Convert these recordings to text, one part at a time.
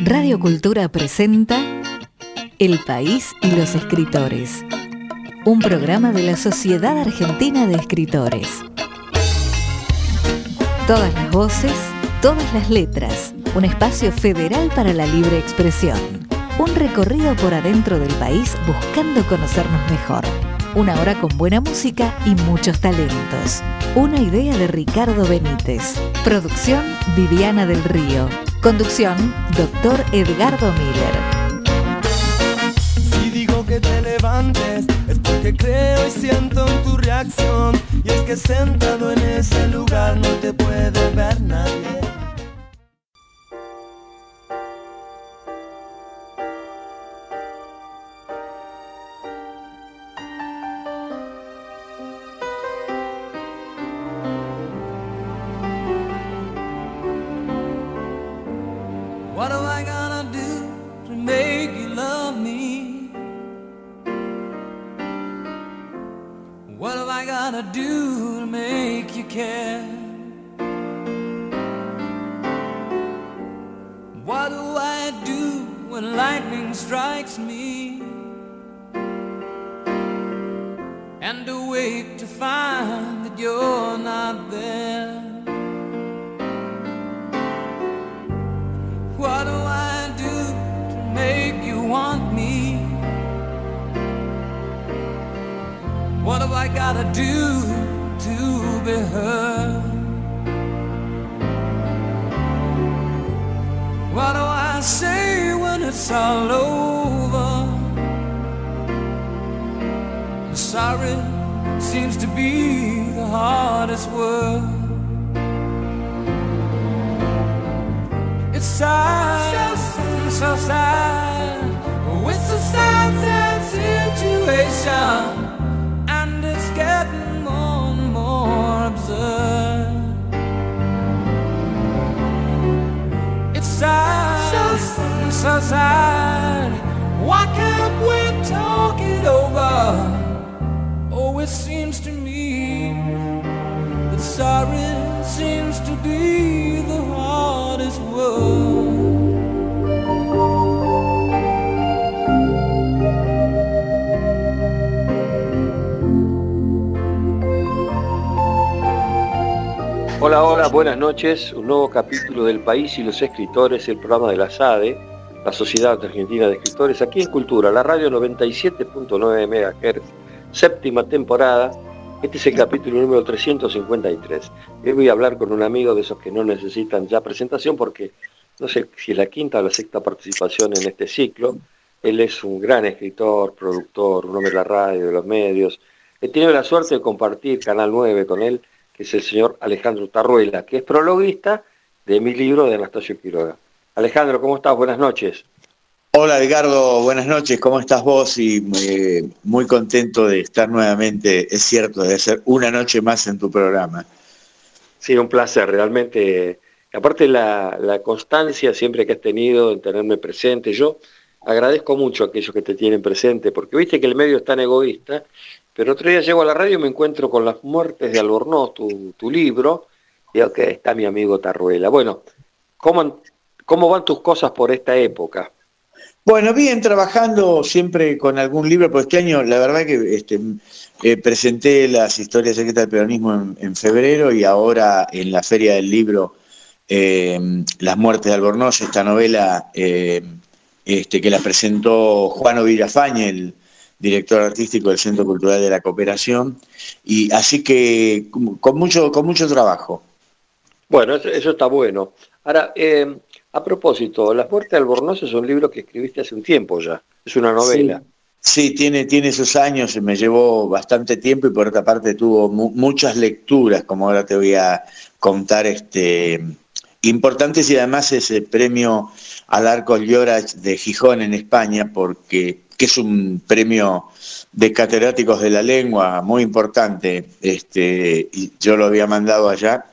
Radio Cultura presenta El País y los Escritores, un programa de la Sociedad Argentina de Escritores. Todas las voces, todas las letras, un espacio federal para la libre expresión. Un recorrido por adentro del país buscando conocernos mejor. Una hora con buena música y muchos talentos. Una idea de Ricardo Benítez. Producción Viviana del Río. Conducción Dr. Edgardo Miller. Si digo que te levantes es porque creo y siento en tu reacción. Y es que sentado en ese lugar no te puede ver nadie. What am I gonna do to make you love me? What am I gonna do to make you care? What do I do when lightning strikes me? And awake to find that you're not there. What do I do to make you want me? What have I gotta do to be heard? What do I say when it's all over? Sorry seems to be the hardest word. It's sad, so sad. It's a sad, sad situation, and it's getting more and more absurd. It's sad, so sad. Why can't we talk it over? Oh, it seems to me that sorry seems to be the hardest word. Hola, hola, buenas noches. Un nuevo capítulo del País y los Escritores, el programa de la SADE, la Sociedad Argentina de Escritores, aquí en Cultura, la radio 97.9 MHz, séptima temporada. Este es el capítulo número 353. Hoy voy a hablar con un amigo de esos que no necesitan ya presentación porque no sé si es la quinta o la sexta participación en este ciclo. Él es un gran escritor, productor, un hombre de la radio, de los medios. He tenido la suerte de compartir Canal 9 con él, que es el señor Alejandro Tarruela, que es prologuista de mi libro de Anastasio Quiroga. Alejandro, ¿cómo estás? Buenas noches. Hola Edgardo, buenas noches, ¿cómo estás vos? Y muy contento de estar nuevamente, es cierto, de hacer una noche más en tu programa. Sí, un placer, realmente. Aparte la constancia siempre que has tenido en tenerme presente, yo agradezco mucho a aquellos que te tienen presente, porque viste que el medio es tan egoísta, pero otro día llego a la radio y me encuentro con Las Muertes de Albornoz, tu libro, y digo que está mi amigo Tarruela. Bueno, ¿cómo van tus cosas por esta época? Bueno, bien, trabajando siempre con algún libro, porque este año la verdad que presenté las historias secretas del peronismo en febrero y ahora en la Feria del Libro Las Muertes de Albornoz, esta novela que la presentó Juan Villafañe, el director artístico del Centro Cultural de la Cooperación, y así que con mucho trabajo. Bueno, eso está bueno. Ahora, a propósito, Las Muertes de Albornoz es un libro que escribiste hace un tiempo ya, es una novela. Sí, tiene sus años, me llevó bastante tiempo y por otra parte tuvo muchas lecturas, como ahora te voy a contar, importantes, y además es el premio al Arco Llorach de Gijón en España, que es un premio de catedráticos de la lengua muy importante, y yo lo había mandado allá.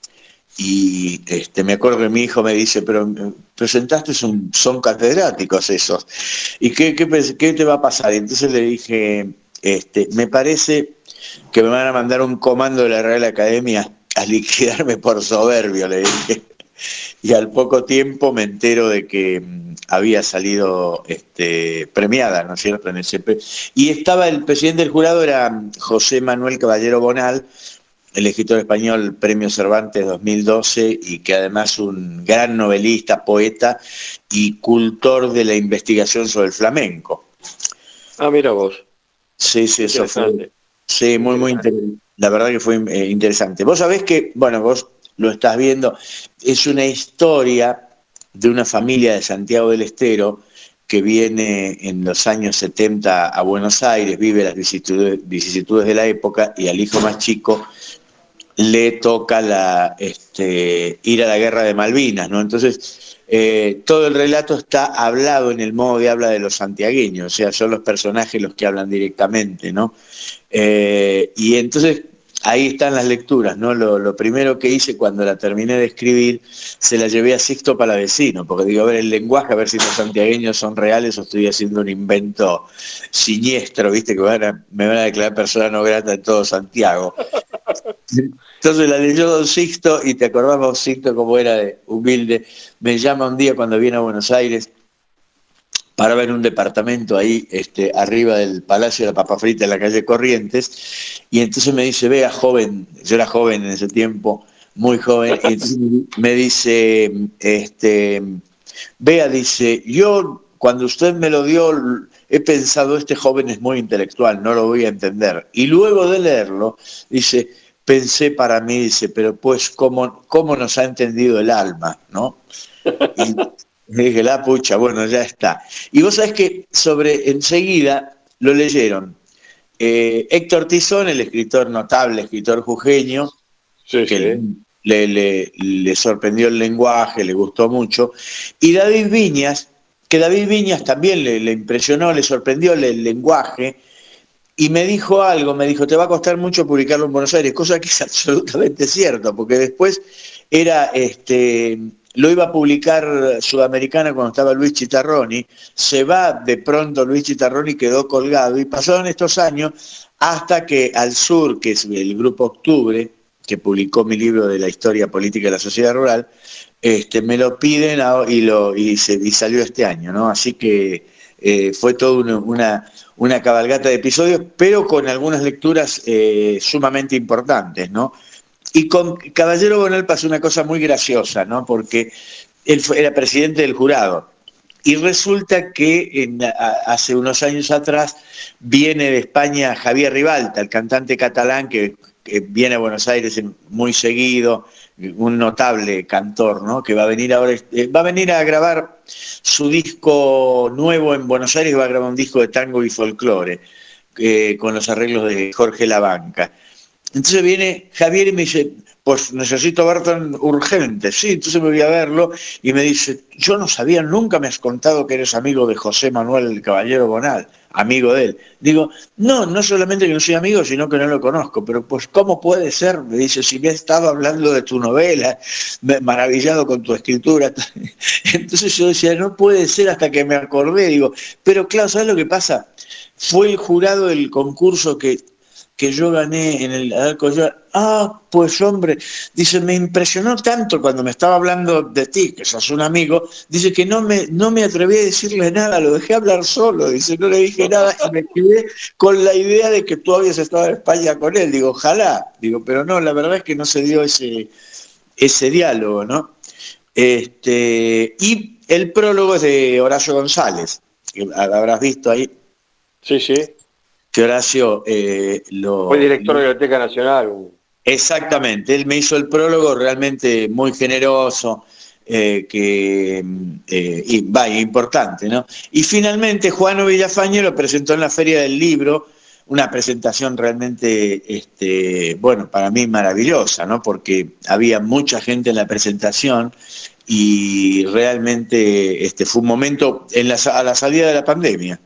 Y me acuerdo que mi hijo me dice, pero presentaste, son catedráticos esos, ¿y qué te va a pasar? Y entonces le dije, me parece que me van a mandar un comando de la Real Academia a liquidarme por soberbio, le dije. y al poco tiempo me entero de que había salido premiada, ¿no es cierto? Y estaba el presidente del jurado, era José Manuel Caballero Bonal, el escritor español, Premio Cervantes 2012, y que además un gran novelista, poeta y cultor de la investigación sobre el flamenco. Ah, mira vos. Sí, eso fue. Sí, muy interesante. La verdad que fue interesante. Vos sabés que, bueno, vos lo estás viendo, es una historia de una familia de Santiago del Estero que viene en los años 70 a Buenos Aires, vive las vicisitudes de la época, y al hijo más chico le toca ir a la guerra de Malvinas, ¿no? Entonces, todo el relato está hablado en el modo de habla de los santiagueños, o sea, son los personajes los que hablan directamente, ¿no? Y entonces ahí están las lecturas, ¿no? Lo primero que hice cuando la terminé de escribir, se la llevé a Sixto Palavecino, porque digo, a ver el lenguaje, a ver si los santiagueños son reales o estoy haciendo un invento siniestro, ¿viste? Que me van a declarar persona no grata en todo Santiago. Entonces la leyó don Sixto, y te acordás vos, Sixto, cómo era de humilde. Me llama un día cuando viene a Buenos Aires para ver un departamento ahí arriba del Palacio de la Papa Frita en la calle Corrientes, y entonces me dice, vea, joven, yo era joven en ese tiempo, muy joven, y entonces me dice, vea, dice, yo cuando usted me lo dio he pensado, este joven es muy intelectual, no lo voy a entender, y luego de leerlo, dice, pensé para mí, dice, pero pues cómo nos ha entendido el alma, ¿no? Y dije, la pucha, bueno, ya está. Y vos sabés que enseguida lo leyeron Héctor Tizón, el escritor notable, escritor jujeño, sí, que le sorprendió el lenguaje, le gustó mucho, y David Viñas, que David Viñas también le impresionó, le sorprendió el lenguaje, y me dijo algo, me dijo, te va a costar mucho publicarlo en Buenos Aires, cosa que es absolutamente cierto, porque después era lo iba a publicar Sudamericana cuando estaba Luis Chitarroni, se va de pronto Luis Chitarroni, quedó colgado, y pasaron estos años hasta que Al Sur, que es el Grupo Octubre, que publicó mi libro de la historia política de la sociedad rural, me lo piden y salió este año, ¿no? Así que fue toda una cabalgata de episodios, pero con algunas lecturas sumamente importantes, ¿no? Y con Caballero Bonal pasó una cosa muy graciosa, ¿no? Porque él era presidente del jurado. Y resulta que hace unos años atrás viene de España Javier Ribalta, el cantante catalán que viene a Buenos Aires muy seguido, un notable cantor, ¿no? Que va a venir ahora, va a venir a grabar su disco nuevo en Buenos Aires, va a grabar un disco de tango y folclore, con los arreglos de Jorge Labanca. Entonces viene Javier y me dice, pues necesito verte urgente. Sí, entonces me voy a verlo y me dice, yo no sabía, nunca me has contado que eres amigo de José Manuel el Caballero Bonal, amigo de él. Digo, no solamente que no soy amigo, sino que no lo conozco, pero pues ¿cómo puede ser? Me dice, si me he estado hablando de tu novela, maravillado con tu escritura. Entonces yo decía, no puede ser, hasta que me acordé, digo, pero claro, ¿sabes lo que pasa? Fue el jurado del concurso que yo gané en el Alcoyar. Ah, pues hombre, dice, me impresionó tanto cuando me estaba hablando de ti, que sos un amigo, dice que no me atreví a decirle nada, lo dejé hablar solo, dice, no le dije nada, y me quedé con la idea de que tú habías estado en España con él, digo, ojalá, digo, pero no, la verdad es que no se dio ese diálogo, ¿no? Y el prólogo es de Horacio González, que habrás visto ahí. Sí, sí. Que Horacio fue director de la Biblioteca Nacional. Exactamente, él me hizo el prólogo realmente muy generoso, importante, ¿no? Y finalmente Juano Villafañe lo presentó en la Feria del Libro, una presentación realmente, para mí maravillosa, ¿no? Porque había mucha gente en la presentación y realmente fue un momento a la salida de la pandemia.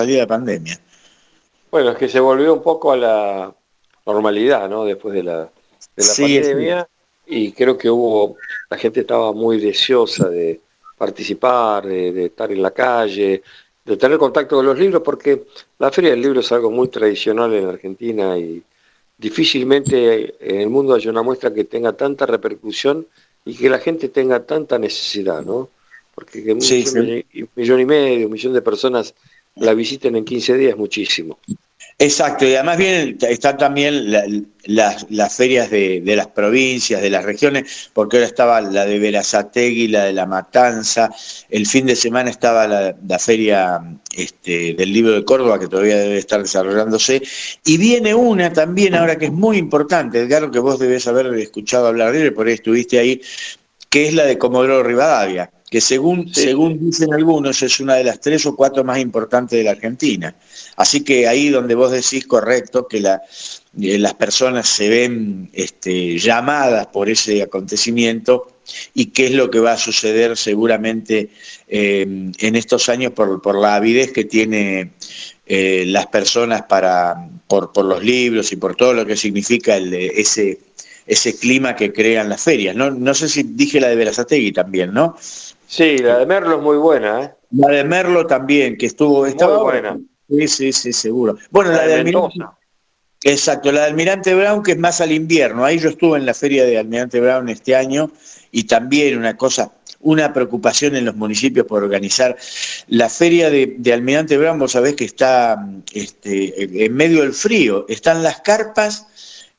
Bueno, es que se volvió un poco a la normalidad, ¿no? Después de la pandemia, y creo que la gente estaba muy deseosa de participar, de estar en la calle, de tener contacto con los libros, porque la Feria del Libro es algo muy tradicional en Argentina y difícilmente en el mundo hay una muestra que tenga tanta repercusión y que la gente tenga tanta necesidad, ¿no? Porque que Sí, un millón y medio, un millón de personas la visiten en 15 días es muchísimo. exacto, y además están también las ferias de las provincias, de las regiones, porque ahora estaba la de Berazategui, la de La Matanza, el fin de semana estaba la feria del libro de Córdoba, que todavía debe estar desarrollándose, y viene una también ahora que es muy importante, Edgardo, que vos debés haber escuchado hablar de él, por ahí estuviste ahí, que es la de Comodoro Rivadavia, que según dicen algunos es una de las 3 o 4 más importantes de la Argentina. Así que ahí donde vos decís correcto que las personas se ven llamadas por ese acontecimiento y qué es lo que va a suceder seguramente en estos años por la avidez que tiene las personas por los libros y por todo lo que significa ese clima que crean las ferias. No sé si dije la de Berazategui también, ¿no? Sí, la de Merlo es muy buena, ¿eh? La de Merlo también, que estaba Muy ahora. buena. Sí, seguro. Bueno, La la de de Almirante, Mendoza. exacto, la de Almirante Brown, que es más al invierno. Ahí yo estuve en la feria de Almirante Brown este año y también una preocupación en los municipios por organizar. La feria de Almirante Brown, vos sabés que está en medio del frío, están las carpas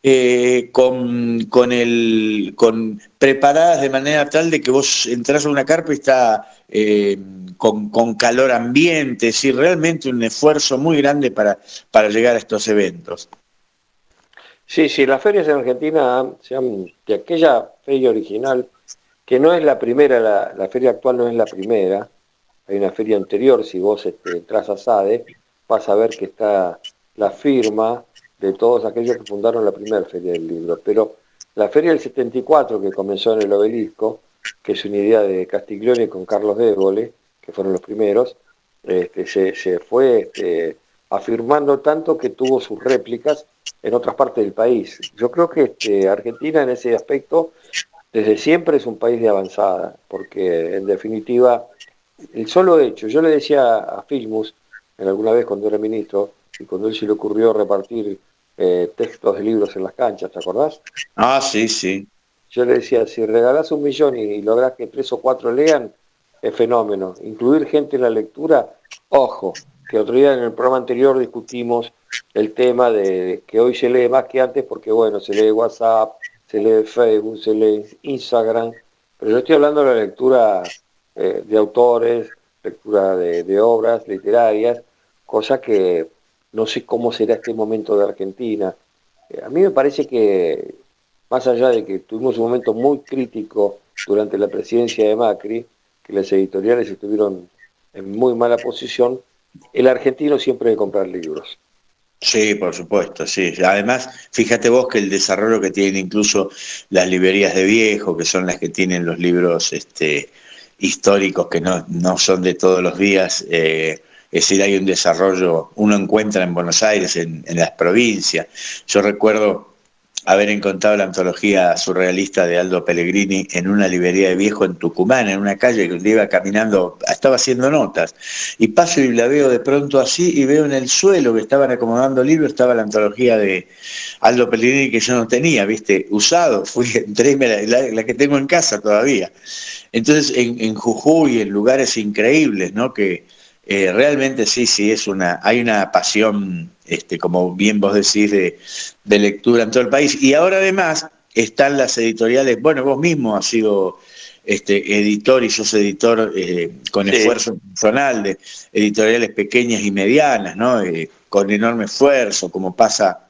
preparadas de manera tal de que vos entrás a una carpa y está con calor ambiente, es decir, realmente un esfuerzo muy grande para llegar a estos eventos. Sí, las ferias en Argentina, de aquella feria original, que no es la primera, la feria actual no es la primera, hay una feria anterior, si vos entras a SADE, vas a ver que está la firma de todos aquellos que fundaron la primera feria del libro, pero la feria del 74, que comenzó en el Obelisco, que es una idea de Castiglione con Carlos Débole, que fueron los primeros, se fue afirmando tanto que tuvo sus réplicas en otras partes del país. Yo creo que Argentina en ese aspecto desde siempre es un país de avanzada, porque en definitiva el solo hecho, yo le decía a Filmus alguna vez cuando era ministro y cuando él se le ocurrió repartir textos de libros en las canchas, ¿te acordás? Ah, sí. Yo le decía, si regalás 1 millón y lográs que 3 o 4 lean, es fenómeno. Incluir gente en la lectura, ojo, que otro día en el programa anterior discutimos el tema de que hoy se lee más que antes porque, bueno, se lee WhatsApp, se lee Facebook, se lee Instagram, pero yo estoy hablando de la lectura de autores, lectura de obras literarias, cosa que no sé cómo será este momento de Argentina. A mí me parece que más allá de que tuvimos un momento muy crítico durante la presidencia de Macri, que las editoriales estuvieron en muy mala posición, el argentino siempre debe comprar libros. Sí, por supuesto, sí. Además, fíjate vos que el desarrollo que tienen incluso las librerías de viejo, que son las que tienen los libros históricos que no son de todos los días, es decir, hay un desarrollo, uno encuentra en Buenos Aires, en las provincias. Yo recuerdo haber encontrado la antología surrealista de Aldo Pellegrini en una librería de viejo en Tucumán, en una calle que iba caminando, estaba haciendo notas, y paso y la veo de pronto así, y veo en el suelo que estaban acomodando libros, estaba la antología de Aldo Pellegrini que yo no tenía, viste, usado, entré y la que tengo en casa todavía. Entonces, en Jujuy, en lugares increíbles, ¿no? Que realmente sí, hay una pasión, como bien vos decís, de lectura en todo el país. Y ahora además están las editoriales, bueno, vos mismo has sido editor y sos editor con esfuerzo personal de editoriales pequeñas y medianas, ¿no? Con enorme esfuerzo, como pasa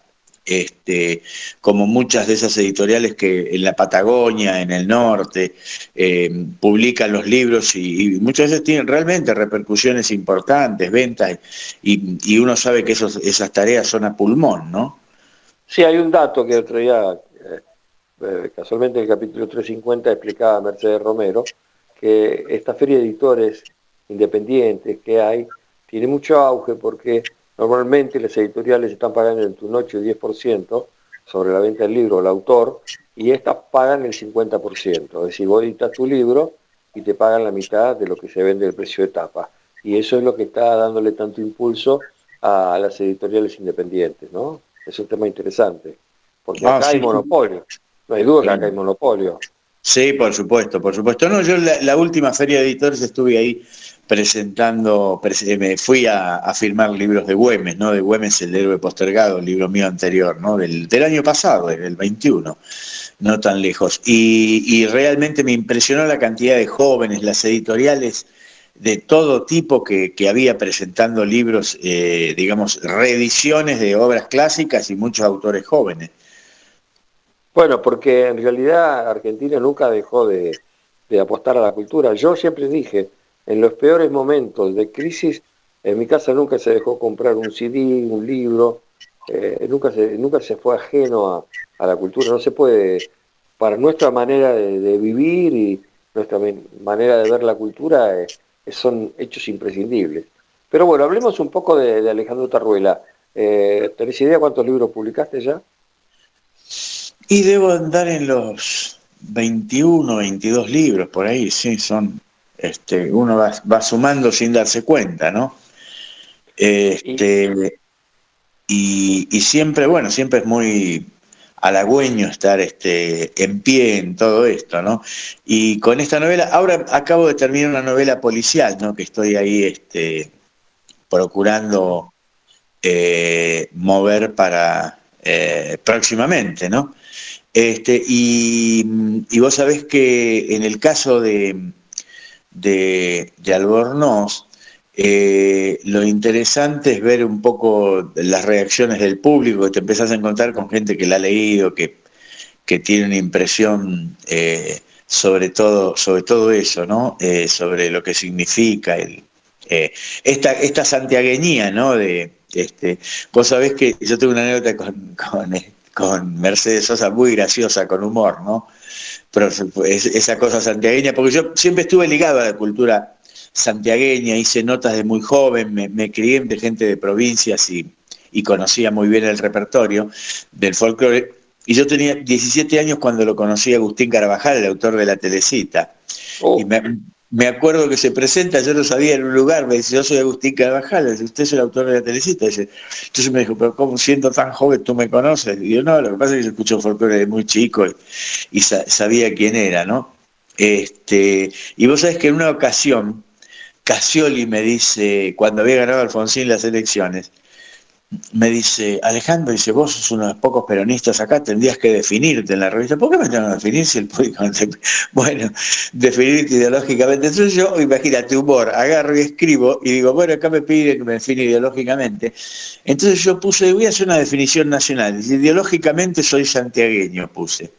como muchas de esas editoriales que en la Patagonia, en el norte, publican los libros y muchas veces tienen realmente repercusiones importantes, ventas, y uno sabe que esas tareas son a pulmón, ¿no? Sí, hay un dato que otro día, casualmente en el capítulo 350 explicaba Mercedes Romero, que esta feria de editores independientes que hay tiene mucho auge porque normalmente las editoriales están pagando entre un 8 y 10% sobre la venta del libro al autor, y estas pagan el 50%. Es decir, vos editas tu libro y te pagan la mitad de lo que se vende el precio de tapa. Y eso es lo que está dándole tanto impulso a las editoriales independientes, ¿no? Es un tema interesante, porque acá hay monopolio. No hay duda que acá hay monopolio. Sí, por supuesto, por supuesto. No, yo la última feria de editores estuve ahí presentando, me fui a firmar libros de Güemes, ¿no? De Güemes, El héroe postergado, el libro mío anterior, ¿no? Del año pasado, el 21, no tan lejos. Y realmente me impresionó la cantidad de jóvenes, las editoriales de todo tipo que había presentando libros, digamos, reediciones de obras clásicas y muchos autores jóvenes. Bueno, porque en realidad Argentina nunca dejó de apostar a la cultura. Yo siempre dije, en los peores momentos de crisis, en mi casa nunca se dejó comprar un CD, un libro, nunca se fue ajeno a la cultura. No se puede, para nuestra manera de vivir y nuestra manera de ver la cultura, son hechos imprescindibles. Pero bueno, hablemos un poco de Alejandro Tarruela. ¿Tenés idea cuántos libros publicaste ya? Y debo andar en los 21, 22 libros, por ahí, sí, son, uno va sumando sin darse cuenta, ¿no? Y siempre, bueno, siempre es muy halagüeño estar en pie en todo esto, ¿no? Y con esta novela, ahora acabo de terminar una novela policial, ¿no? Que estoy ahí procurando mover para próximamente, ¿no? Y vos sabés que en el caso de Albornoz, lo interesante es ver un poco las reacciones del público, que te empezás a encontrar con gente que la ha leído, que tiene una impresión sobre todo eso, ¿no? Sobre lo que significa esta santiagueñía, ¿no? Vos sabés que yo tengo una anécdota con Mercedes Sosa muy graciosa, con humor, ¿no? Pero esa cosa santiagueña, porque yo siempre estuve ligado a la cultura santiagueña, hice notas de muy joven, me crié de gente de provincias y conocía muy bien el repertorio del folclore. Y yo tenía 17 años cuando lo conocí a Agustín Carabajal, el autor de La Telecita. Oh. Y me acuerdo que se presenta, yo lo sabía en un lugar, me dice, yo soy Agustín Carabajal, usted es el autor de La Telecita. Entonces me dijo, pero ¿cómo siendo tan joven tú me conoces? Y yo, no, lo que pasa es que yo escucho folclore de muy chico y sabía quién era, ¿no? Y vos sabés que en una ocasión, Cassioli me dice, cuando había ganado Alfonsín las elecciones, me dice, Alejandro, dice, vos sos uno de los pocos peronistas acá, tendrías que definirte en la revista. ¿Por qué me tengo que definir si el público no te... Bueno, definirte ideológicamente. Entonces yo, imagínate, humor, agarro y escribo y digo, bueno, acá me piden que me define ideológicamente. Entonces yo puse, voy a hacer una definición nacional. Dice, ideológicamente soy santiagueño, puse.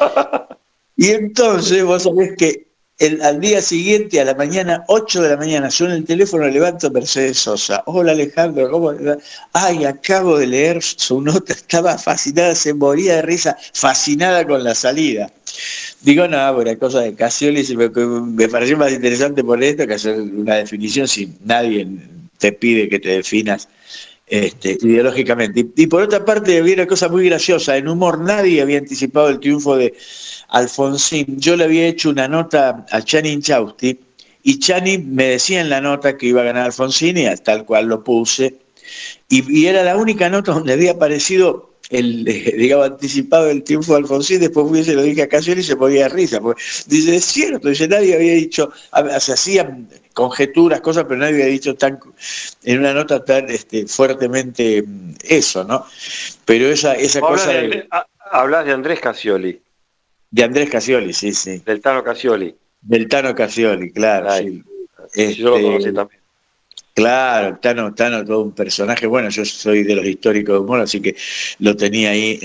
Y entonces vos sabés que al día siguiente, a la mañana, 8 de la mañana, suena el teléfono, levanto Mercedes Sosa. Hola Alejandro, ¿cómo estás? Ay, acabo de leer su nota, estaba fascinada, se moría de risa, fascinada con la salida. Digo, no, bueno, cosa de Cassioli, me pareció más interesante por esto que hacer una definición si nadie te pide que te definas ideológicamente. Y por otra parte, había una cosa muy graciosa, en humor nadie había anticipado el triunfo de Alfonsín. Yo le había hecho una nota a Chani Inchausti y Chani me decía en la nota que iba a ganar Alfonsín y tal cual lo puse. Y era la única nota donde había aparecido digamos, anticipado el triunfo de Alfonsín. Después fui y se lo dije a Cassioli y se ponía de risa. Porque dice, es cierto, dice, nadie había dicho, se hacían conjeturas, cosas, pero nadie había dicho en una nota tan fuertemente eso, ¿no? Pero esa cosa... Hablas de Andrés Cassioli. De Andrés Cassioli, sí, sí. Del Tano Cassioli. Del Tano Cassioli, claro. Ay, sí. Yo lo conocí también. Claro, Tano, todo un personaje. Bueno, yo soy de los históricos de humor, así que lo tenía ahí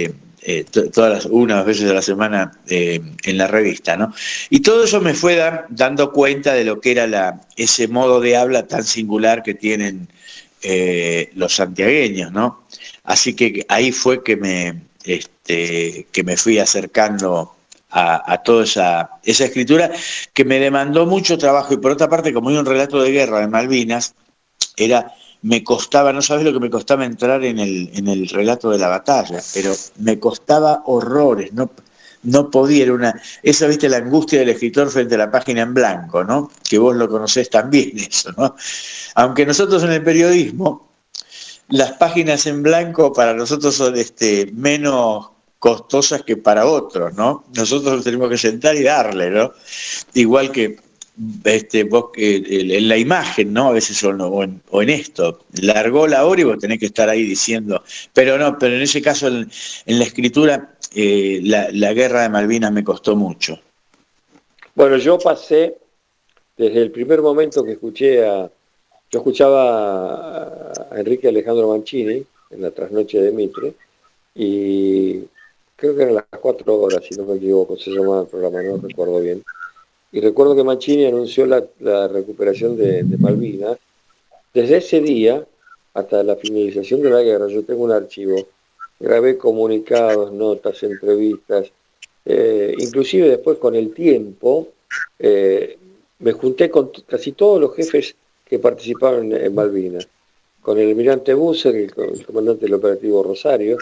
unas veces a la semana en la revista, ¿no? Y todo eso me fue dando cuenta de lo que era ese modo de habla tan singular que tienen los santiagueños, ¿no? Así que ahí fue que me fui acercando a toda esa escritura que me demandó mucho trabajo. Y por otra parte, como hay un relato de guerra de Malvinas, me costaba, no sabes lo que me costaba entrar en el relato de la batalla, pero me costaba horrores, no podía, esa, viste, la angustia del escritor frente a la página en blanco, ¿no? Que vos lo conocés también eso, ¿no? Aunque nosotros en el periodismo, las páginas en blanco para nosotros son menos costosas que para otros, ¿no? Nosotros nos tenemos que sentar y darle, ¿no? Igual que vos en la imagen, ¿no? A veces o en esto, largó la hora y vos tenés que estar ahí diciendo, pero en ese caso en la escritura, la guerra de Malvinas me costó mucho. Bueno, yo pasé, desde el primer momento que yo escuchaba a Enrique Alejandro Mancini en la trasnoche de Mitre, y creo que eran las 4 horas, si no me equivoco, se llamaba el programa, no recuerdo bien. Y recuerdo que Mancini anunció la recuperación de Malvinas. Desde ese día hasta la finalización de la guerra, yo tengo un archivo, grabé comunicados, notas, entrevistas, inclusive después con el tiempo, me junté con casi todos los jefes que participaron en Malvinas, con el almirante Busser, el comandante del operativo Rosario,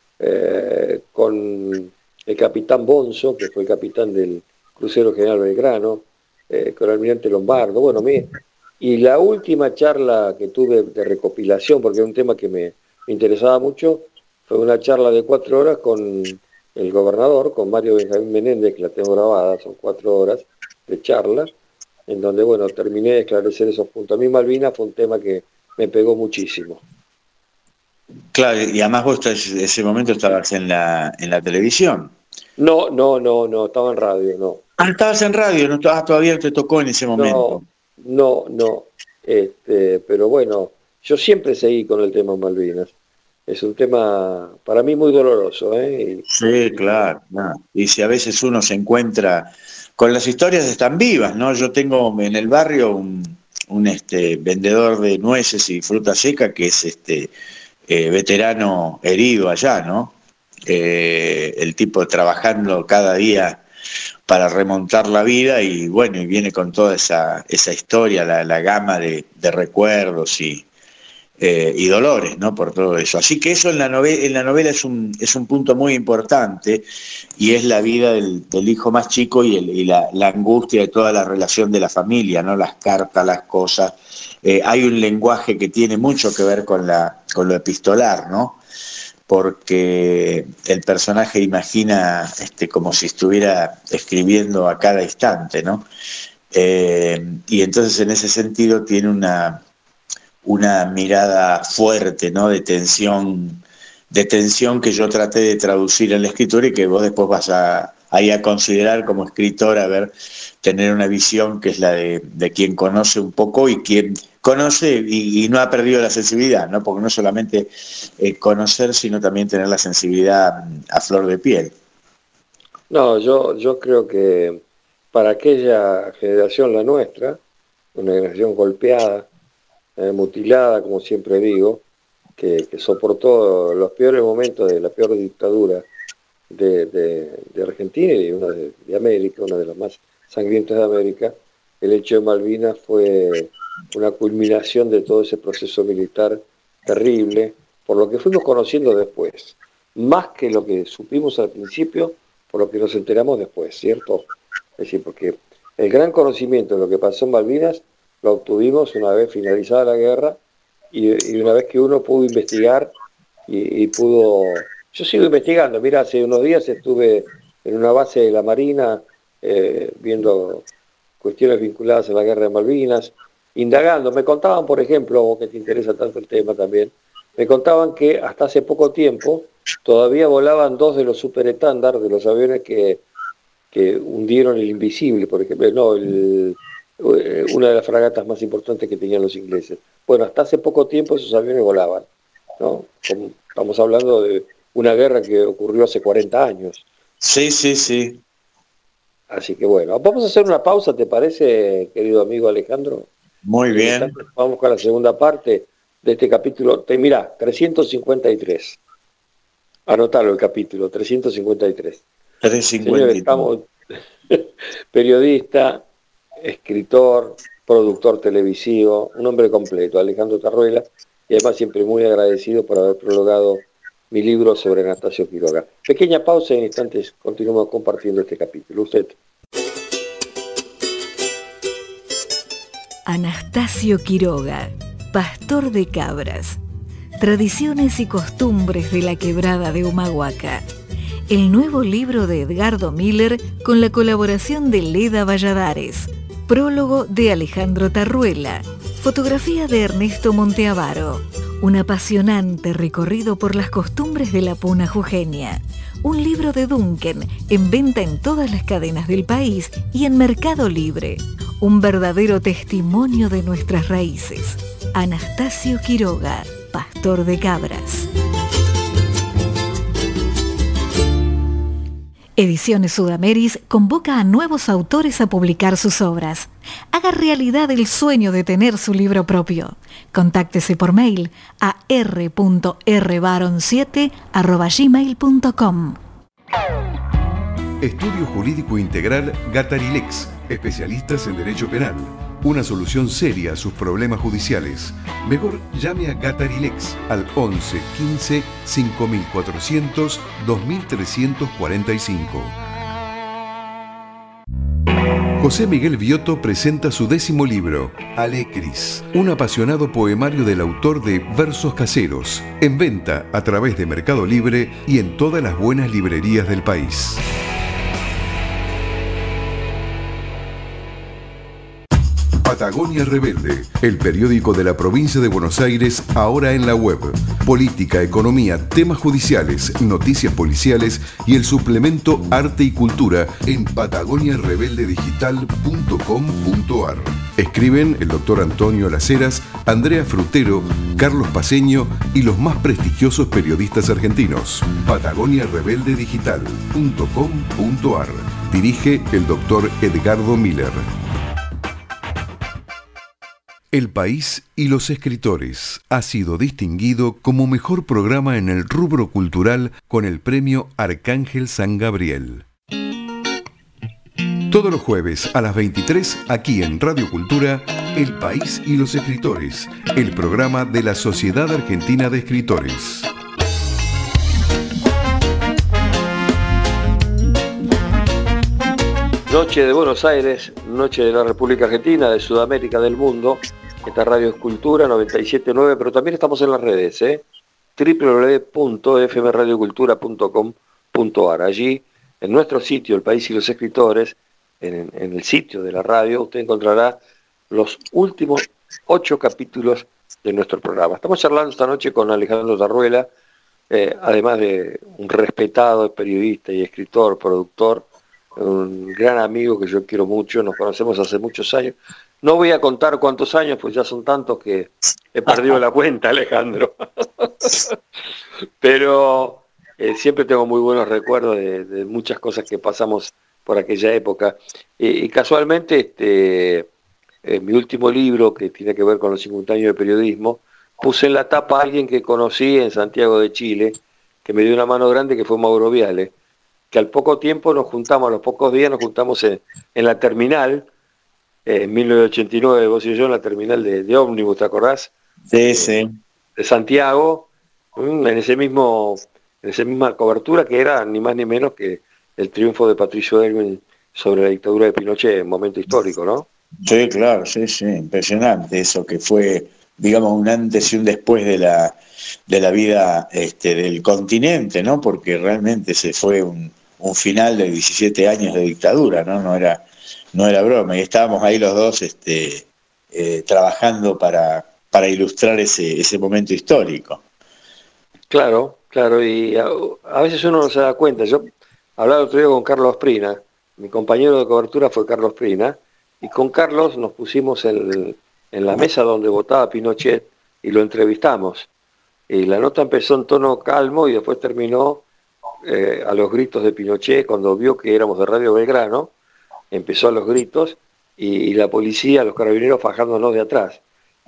con el capitán Bonzo, que fue el capitán del crucero General Belgrano, con el almirante Lombardo, bueno, y la última charla que tuve de recopilación, porque era un tema que me interesaba mucho, fue una charla de 4 horas con el gobernador, con Mario Benjamín Menéndez, que la tengo grabada, son 4 horas de charla, en donde, bueno, terminé de esclarecer esos puntos. A mí Malvinas fue un tema que me pegó muchísimo. Claro, y además vos en ese momento estabas en la televisión. No, estaba en radio, no. Ah, estabas en radio, no todavía te tocó en ese momento. No, pero bueno, yo siempre seguí con el tema Malvinas. Es un tema para mí muy doloroso, ¿eh? Sí, claro. Y si a veces uno se encuentra con las historias están vivas, ¿no? Yo tengo en el barrio un vendedor de nueces y fruta seca que es veterano herido allá, ¿no? El tipo trabajando cada día para remontar la vida y bueno, y viene con toda esa historia, la gama de recuerdos y dolores, ¿no? Por todo eso. Así que eso en la novela es un punto muy importante y es la vida del hijo más chico y la angustia de toda la relación de la familia, ¿no? Las cartas, las cosas. Hay un lenguaje que tiene mucho que ver con lo epistolar, ¿no? Porque el personaje imagina como si estuviera escribiendo a cada instante, ¿no? Y entonces en ese sentido tiene una mirada fuerte, ¿no? de tensión que yo traté de traducir en la escritura y que vos después vas a considerar como escritor, tener una visión que es la de quien conoce un poco y quien conoce y no ha perdido la sensibilidad, ¿no? Porque no es solamente conocer, sino también tener la sensibilidad a flor de piel. No, yo creo que para aquella generación, la nuestra, una generación golpeada, mutilada, como siempre digo, que soportó los peores momentos de la peor dictadura de Argentina y una de América, una de las más sangrientas de América, el hecho de Malvinas fue una culminación de todo ese proceso militar terrible, por lo que fuimos conociendo después, más que lo que supimos al principio, por lo que nos enteramos después, ¿cierto? Es decir, porque el gran conocimiento de lo que pasó en Malvinas lo obtuvimos una vez finalizada la guerra y una vez que uno pudo investigar y pudo... Yo sigo investigando, mira, hace unos días estuve en una base de la Marina viendo cuestiones vinculadas a la guerra de Malvinas, indagando. Me contaban, por ejemplo, vos que te interesa tanto el tema también, me contaban que hasta hace poco tiempo todavía volaban 2 de los superestándar de los aviones que hundieron el Invisible, por ejemplo, una de las fragatas más importantes que tenían los ingleses. Bueno, hasta hace poco tiempo esos aviones volaban, ¿no? Estamos hablando de una guerra que ocurrió hace 40 años. Sí. Así que bueno, vamos a hacer una pausa, ¿te parece, querido amigo Alejandro? Muy bien. Vamos con la segunda parte de este capítulo. Mirá, 353. Anotalo el capítulo, 353. 353. Señor, estamos periodista, escritor, productor televisivo, un hombre completo, Alejandro Tarruela, y además siempre muy agradecido por haber prologado mi libro sobre Anastasio Quiroga. Pequeña pausa y en instantes continuamos compartiendo este capítulo. Usted. Anastasio Quiroga, pastor de cabras. Tradiciones y costumbres de la quebrada de Humahuaca. el nuevo libro de Edgardo Miller con la colaboración de Leda Valladares. Prólogo de Alejandro Tarruela. Fotografía de Ernesto Monteavaro. Un apasionante recorrido por las costumbres de la puna jujeña. Un libro de Duncan, en venta en todas las cadenas del país y en Mercado Libre. Un verdadero testimonio de nuestras raíces. Anastasio Quiroga, pastor de cabras. Ediciones Sudameris convoca a nuevos autores a publicar sus obras. Haga realidad el sueño de tener su libro propio. Contáctese por mail a r.rbaron7@gmail.com. Estudio Jurídico Integral Gatarilex, especialistas en derecho penal. Una solución seria a sus problemas judiciales. Mejor llame a Gatarilex al 11 15 5400 2345. José Miguel Viotto presenta su 10º libro, Alecris, un apasionado poemario del autor de Versos Caseros, en venta a través de Mercado Libre y en todas las buenas librerías del país. Patagonia Rebelde, el periódico de la provincia de Buenos Aires, ahora en la web. Política, economía, temas judiciales, noticias policiales y el suplemento Arte y Cultura en patagoniarebeldedigital.com.ar. Escriben el doctor Antonio Las Heras, Andrea Frutero, Carlos Paceño y los más prestigiosos periodistas argentinos. patagoniarebeldedigital.com.ar. Dirige el doctor Edgardo Miller. El País y los Escritores ha sido distinguido como mejor programa en el rubro cultural con el premio Arcángel San Gabriel. Todos los jueves a las 23, aquí en Radio Cultura, El País y los Escritores, el programa de la Sociedad Argentina de Escritores. Noche de Buenos Aires, noche de la República Argentina, de Sudamérica, del mundo. Esta radio es Cultura 97.9, pero también estamos en las redes, www.fmradiocultura.com.ar. Allí, en nuestro sitio, El País y los Escritores, en el sitio de la radio, usted encontrará los últimos 8 capítulos de nuestro programa. Estamos charlando esta noche con Alejandro Tarruela, además de un respetado periodista y escritor, productor, un gran amigo que yo quiero mucho, nos conocemos hace muchos años. No voy a contar cuántos años, pues ya son tantos que he perdido la cuenta, Alejandro. Pero siempre tengo muy buenos recuerdos de muchas cosas que pasamos por aquella época. Y casualmente, mi último libro, que tiene que ver con los 50 años de periodismo, puse en la tapa a alguien que conocí en Santiago de Chile, que me dio una mano grande, que fue Mauro Viale, que al poco tiempo nos juntamos, a los pocos días nos juntamos en la terminal, en 1989, vos y yo, en la terminal de ómnibus, ¿te acordás? Sí, sí. De Santiago, en esa misma cobertura que era ni más ni menos que el triunfo de Patricio Aylwin sobre la dictadura de Pinochet, un momento histórico, ¿no? Sí, claro, sí, impresionante eso, que fue, digamos, un antes y un después de la vida del continente, ¿no? Porque realmente se fue un final de 17 años de dictadura, ¿no? No era broma, y estábamos ahí los dos trabajando para ilustrar ese momento histórico. Claro, y a veces uno no se da cuenta. Yo hablaba otro día con Carlos Prina, mi compañero de cobertura fue Carlos Prina, y con Carlos nos pusimos en la mesa donde votaba Pinochet y lo entrevistamos. Y la nota empezó en tono calmo y después terminó a los gritos de Pinochet. Cuando vio que éramos de Radio Belgrano, empezó a los gritos y la policía, los carabineros fajándonos de atrás.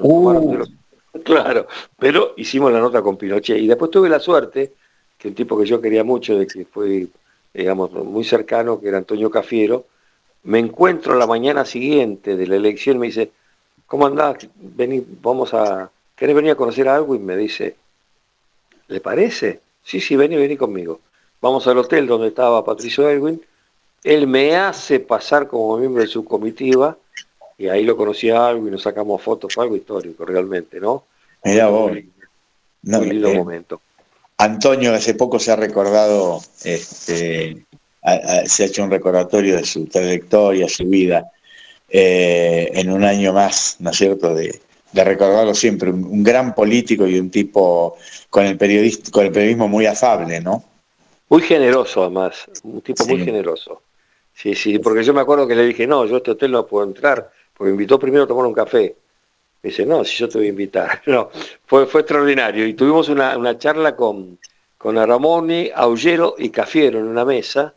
Claro, pero hicimos la nota con Pinochet. Y después tuve la suerte, que un tipo que yo quería mucho, de que fue, digamos, muy cercano, que era Antonio Cafiero, me encuentro la mañana siguiente de la elección y me dice, ¿cómo andás? Vení, ¿querés venir a conocer algo? Y me dice, ¿le parece? Sí, vení conmigo. Vamos al hotel donde estaba Patricio Aylwin. Él me hace pasar como miembro de su comitiva y ahí lo conocí a Aylwin, nos sacamos fotos, fue algo histórico realmente, ¿no? Mirá vos. Muy lindo momento. Antonio hace poco se ha recordado, se ha hecho un recordatorio de su trayectoria, su vida, en un año más, ¿no es cierto?, de recordarlo siempre, un gran político y un tipo con el periodismo muy afable, ¿no? Muy generoso además, un tipo muy Sí. generoso. Sí, sí, porque yo me acuerdo que le dije, no, yo a este hotel no puedo entrar, porque me invitó primero a tomar un café. Me dice, no, si yo te voy a invitar. No, fue extraordinario. Y tuvimos una charla con Aramoni, Aullero y Cafiero en una mesa,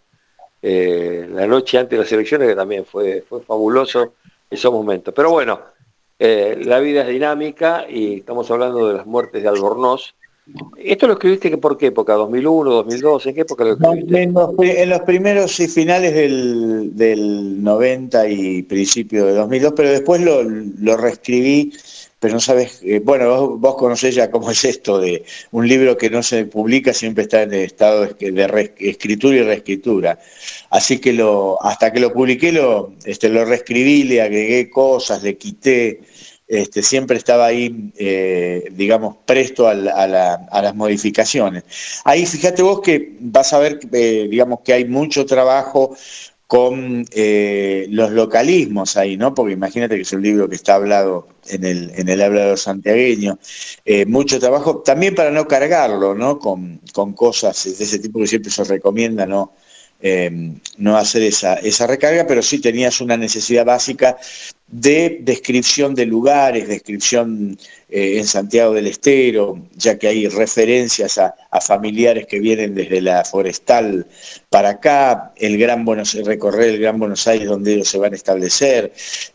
la noche antes de las elecciones, que también fue fabuloso esos momentos. Pero bueno, la vida es dinámica y estamos hablando de las muertes de Albornoz. ¿Esto lo escribiste por qué época? ¿2001, 2002? ¿En qué época lo escribiste? En los primeros y finales del 90 y principio de 2002, pero después lo reescribí, pero no sabes, vos conocés ya cómo es esto de un libro que no se publica, siempre está en estado de escritura y reescritura. Así que hasta que lo publiqué lo reescribí, le agregué cosas, le quité. Siempre estaba ahí, digamos, presto a las modificaciones. Ahí fíjate vos que vas a ver, digamos, que hay mucho trabajo con los localismos ahí, ¿no? Porque imagínate que es un libro que está hablado en el hablador santiagueño. Mucho trabajo, también para no cargarlo, ¿no? Con cosas de ese tipo que siempre se recomienda, ¿no? No hacer esa recarga, pero sí tenías una necesidad básica de descripción de lugares, descripción en Santiago del Estero, ya que hay referencias a familiares que vienen desde la Forestal para acá, recorrer el Gran Buenos Aires donde ellos se van a establecer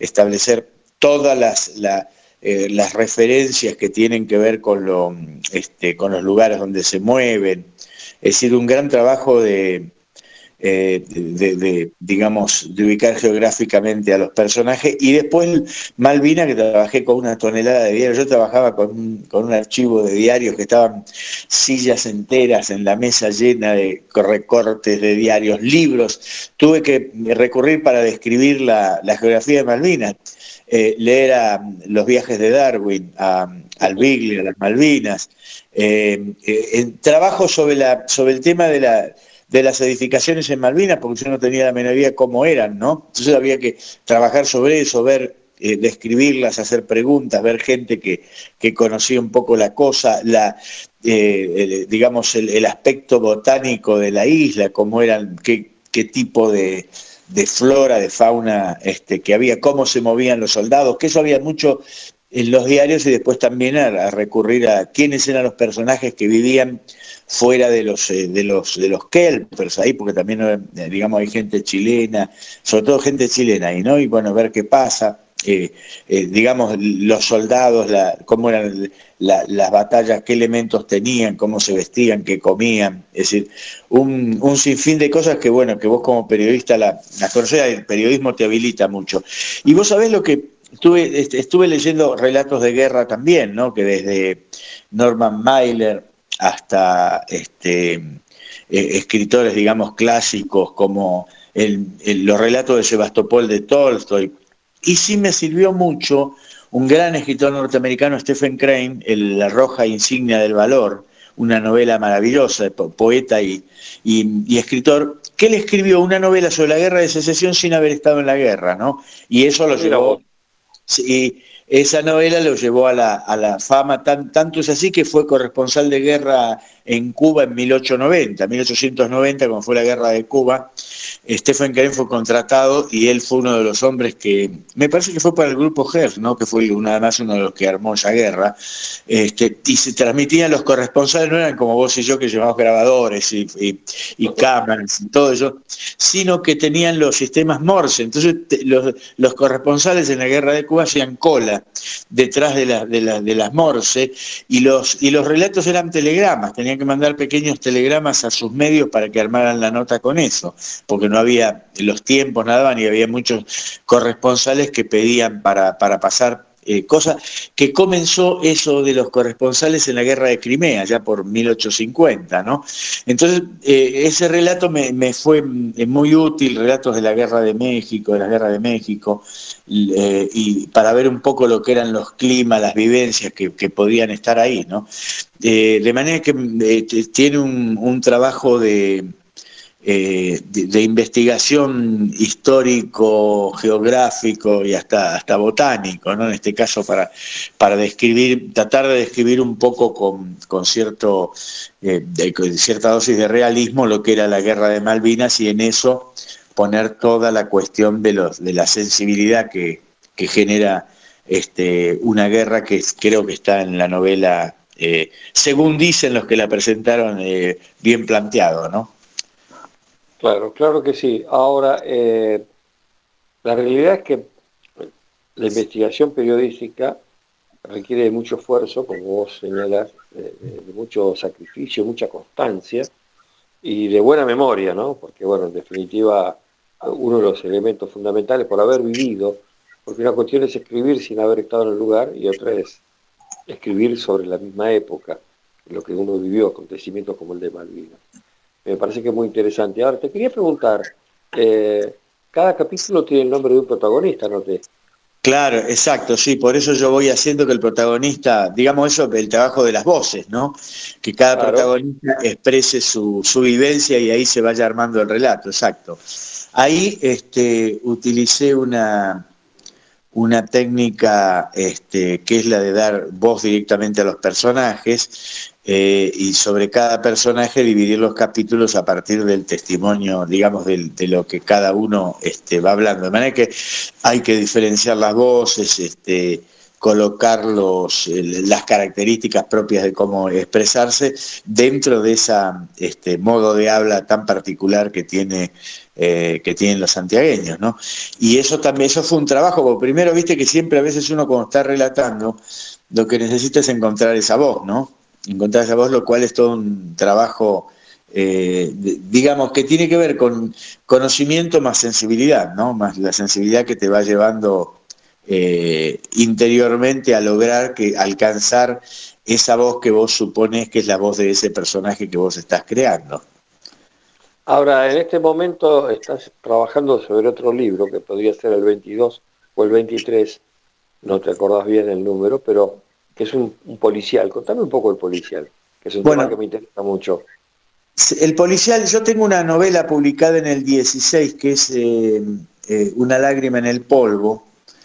todas las referencias que tienen que ver con los lugares donde se mueven. Es decir, un gran trabajo digamos, de ubicar geográficamente a los personajes, y después Malvina, que trabajé con una tonelada de diarios. Yo trabajaba con un archivo de diarios que estaban sillas enteras en la mesa llena de recortes de diarios, libros. Tuve que recurrir para describir la geografía de Malvinas, leer a los viajes de Darwin, al Beagle, a las Malvinas, trabajo sobre el tema de las edificaciones en Malvinas, porque yo no tenía la menor idea cómo eran, ¿no? Entonces había que trabajar sobre eso, describirlas, hacer preguntas, ver gente que conocía un poco la cosa, digamos, el aspecto botánico de la isla, cómo eran, qué tipo de flora, de fauna que había, cómo se movían los soldados, que eso había mucho en los diarios, y después también a recurrir a quiénes eran los personajes que vivían fuera de los kelpers ahí, porque también, digamos, hay gente chilena, sobre todo gente chilena ahí, ¿no? Y bueno, ver qué pasa, digamos, los soldados, cómo eran las batallas, qué elementos tenían, cómo se vestían, qué comían. Es decir, un sinfín de cosas que, bueno, que vos como periodista las conocés. El periodismo te habilita mucho. Y vos sabés lo que estuve leyendo relatos de guerra también, ¿no? Que desde Norman Mailer hasta escritores, digamos, clásicos como los relatos de Sebastopol de Tolstoy. Y sí me sirvió mucho un gran escritor norteamericano, Stephen Crane, La roja insignia del valor, una novela maravillosa, poeta y escritor, que él escribió una novela sobre la guerra de secesión sin haber estado en la guerra, ¿no? Y eso lo llevó... Sí, esa novela lo llevó a la fama, tanto es así que fue corresponsal de guerra en Cuba en 1890, cuando fue la guerra de Cuba. Stephen Crane fue contratado y él fue uno de los hombres que, me parece que fue para el grupo GER, ¿no? Que fue además uno de los que armó esa guerra, y se transmitían, los corresponsales no eran como vos y yo que llevamos grabadores y cámaras y todo eso, sino que tenían los sistemas Morse. Entonces los corresponsales en la guerra de Cuba hacían cola detrás de las Morse, y los relatos eran telegramas, tenían que mandar pequeños telegramas a sus medios para que armaran la nota con eso, porque no había los tiempos, nada, y había muchos corresponsales que pedían para pasar cosa que comenzó eso de los corresponsales en la guerra de Crimea, ya por 1850, ¿no? Entonces, ese relato me fue muy útil, relatos de la guerra de México, y para ver un poco lo que eran los climas, las vivencias que podían estar ahí, ¿no? De manera que tiene un trabajo de investigación histórico, geográfico y hasta botánico, ¿no? En este caso para tratar de describir un poco con cierta dosis de realismo lo que era la guerra de Malvinas, y en eso poner toda la cuestión de la sensibilidad que genera una guerra, que creo que está en la novela, según dicen los que la presentaron, bien planteado, ¿no? Claro, claro que sí. Ahora, la realidad es que la investigación periodística requiere de mucho esfuerzo, como vos señalás, de mucho sacrificio, mucha constancia y de buena memoria, ¿no? Porque, bueno, en definitiva, uno de los elementos fundamentales por haber vivido, porque una cuestión es escribir sin haber estado en el lugar y otra es escribir sobre la misma época, lo que uno vivió, acontecimientos como el de Malvinas. Me parece que es muy interesante. Ahora, te quería preguntar, cada capítulo tiene el nombre de un protagonista, ¿no? Claro, exacto, sí, por eso yo voy haciendo que el protagonista, digamos eso, el trabajo de las voces, ¿no? Que cada protagonista exprese su vivencia y ahí se vaya armando el relato, exacto. Ahí utilicé una técnica que es la de dar voz directamente a los personajes, y sobre cada personaje dividir los capítulos a partir del testimonio, digamos, de lo que cada uno va hablando. De manera que hay que diferenciar las voces, colocar las características propias de cómo expresarse dentro de ese modo de habla tan particular que tienen los santiagueños, ¿no? Y eso fue un trabajo, porque primero, viste que siempre a veces uno cuando está relatando, lo que necesita es encontrar esa voz, ¿no? Encontrar esa voz, lo cual es todo un trabajo, digamos, que tiene que ver con conocimiento más sensibilidad, ¿no? Más la sensibilidad que te va llevando interiormente a lograr alcanzar esa voz que vos suponés que es la voz de ese personaje que vos estás creando. Ahora, en este momento estás trabajando sobre otro libro, que podría ser el 22 o el 23, no te acordás bien el número, pero que es un policial. Contame un poco el policial, que es un tema que me interesa mucho. El policial, yo tengo una novela publicada en el 16, que es Una lágrima en el polvo,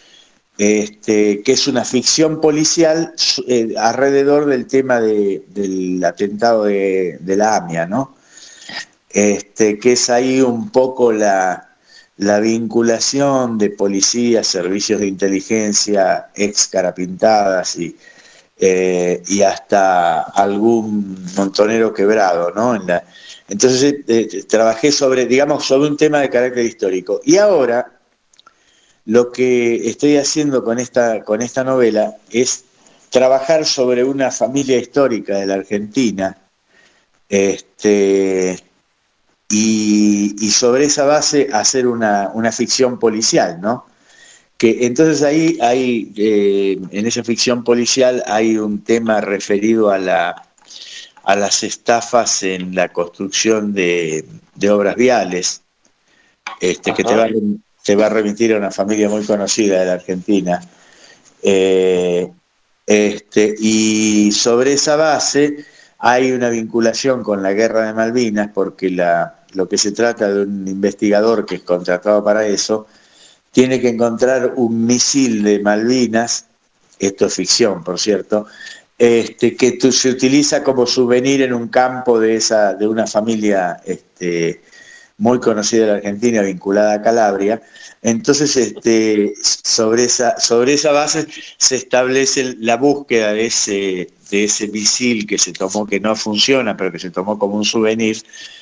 que es una ficción policial alrededor del tema del atentado de la AMIA, ¿no? Que es ahí un poco la vinculación de policías, servicios de inteligencia, ex carapintadas y hasta algún montonero quebrado, ¿no? Entonces trabajé sobre un tema de carácter histórico. Y ahora lo que estoy haciendo con esta novela es trabajar sobre una familia histórica de la Argentina, y sobre esa base hacer una ficción policial, ¿no? Que entonces ahí en esa ficción policial hay un tema referido a las estafas en la construcción de obras viales, que te va a remitir a una familia muy conocida de la Argentina. Y sobre esa base hay una vinculación con la guerra de Malvinas, porque lo que se trata de un investigador que es contratado para eso, tiene que encontrar un misil de Malvinas, esto es ficción, por cierto, que se utiliza como souvenir en un campo de una familia muy conocida de la Argentina, vinculada a Calabria. Entonces, sobre esa base se establece la búsqueda de ese misil que se tomó, que no funciona, pero que se tomó como un souvenir.